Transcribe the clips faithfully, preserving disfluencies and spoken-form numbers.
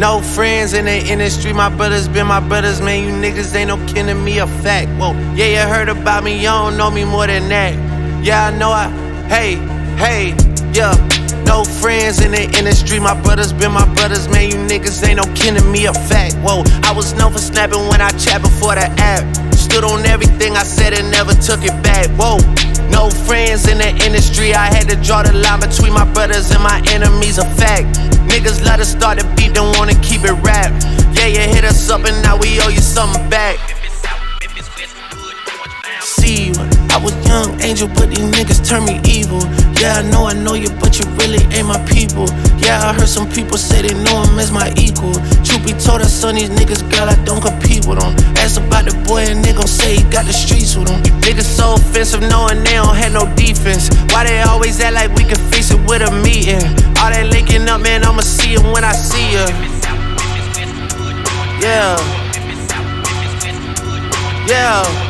No friends in the industry, my brothers been my brothers, man. You niggas ain't no kin to me, a fact. Whoa, yeah, you heard about me, you don't know me more than that. Yeah, I know I, hey, hey, yeah. No friends in the industry, my brothers been my brothers, man. You niggas ain't no kin to me, a fact. Whoa, I was known for snapping when I chat before the app. Stood on everything I said and never took it back. Whoa, no friends in the industry, I had to draw the line between my brothers and my enemies, a fact. Niggas let us start the beat, don't wanna keep it rap. Yeah, you hit us up and now we owe you something back. See you, I was young angel, but these niggas turn me evil. Yeah, I know I know you, but you really ain't my people. Yeah, I heard some people say they know him as my equal. Truth be told, I son these niggas, girl, I don't compete with them. Ask about the boy and they gon' say he got the streets with him. Niggas so offensive knowing they don't have no defense. Why they always act like we can fix it with a meeting? All that linking up, man, I'ma see you when I see you. Yeah. Yeah.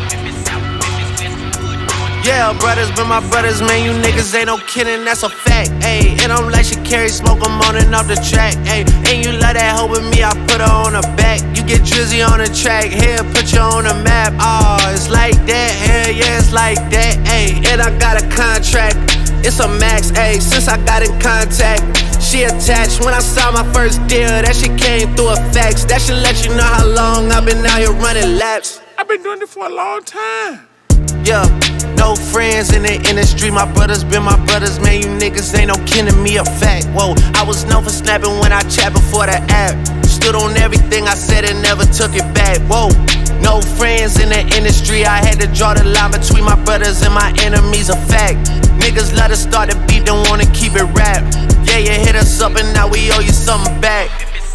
Yeah, brothers been my brothers, man, you niggas ain't no kidding, that's a fact, ayy. And I'm like Sha'Carri, smoke, I'm on and off the track, ayy. And you love that hoe with me, I put her on the back. You get Drizzy on the track, here, put you on the map. Oh, it's like that, hell yeah, it's like that, ayy. And I got a contract, it's a max, ayy. Since I got in contact, she attached. When I saw my first deal, that shit came through a fax. That should let you know how long I've been out here running laps. I've been doing it for a long time. Yeah, no friends in the industry, my brothers been my brothers, man. You niggas ain't no kin to me, a fact. Whoa, I was known for snapping when I chat before the app. Stood on everything I said and never took it back. Whoa, no friends in the industry, I had to draw the line between my brothers and my enemies, a fact. Niggas let us start the beat, don't wanna keep it rap. Yeah, you hit us up and now we owe you something back.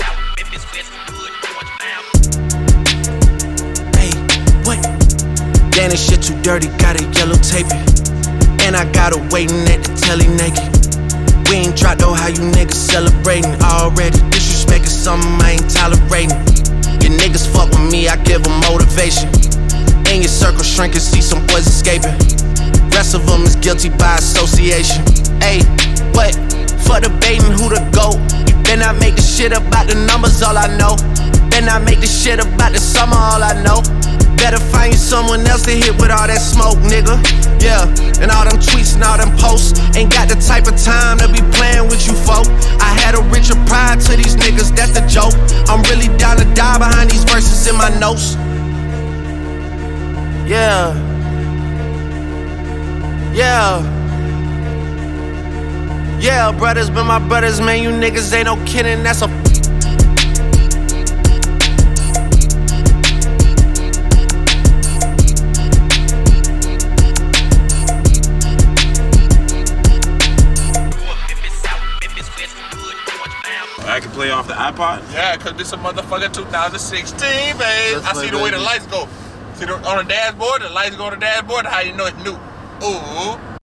Hey, what? Damn, this shit too dirty, gotta yellow tape it. And I got her waiting at the telly naked. We ain't dropped though, how you niggas celebrating already. Disrespect is something I ain't tolerating. Your niggas fuck with me, I give them motivation. In your circle shrinking, see some boys escaping. Rest of them is guilty by association. Ayy, what? For debating who the GOAT. You better not make the shit about the numbers, all I know. Better not make the shit about the summer, all I know. Better find you someone else to hit with all that smoke, nigga. Yeah, and all them tweets and all them posts. Ain't got the type of time to be playing with you folk. I had a richer pride to these niggas, that's the joke. I'm really down to die behind these verses in my notes. Yeah. Yeah. Yeah, brothers been my brothers, man. You niggas ain't no kidding, that's a I can play off the iPod? Yeah, cause this a motherfucking two thousand sixteen, babe. I see the way the lights go. See the, on the dashboard, the lights go on the dashboard, how you know it's new. Ooh.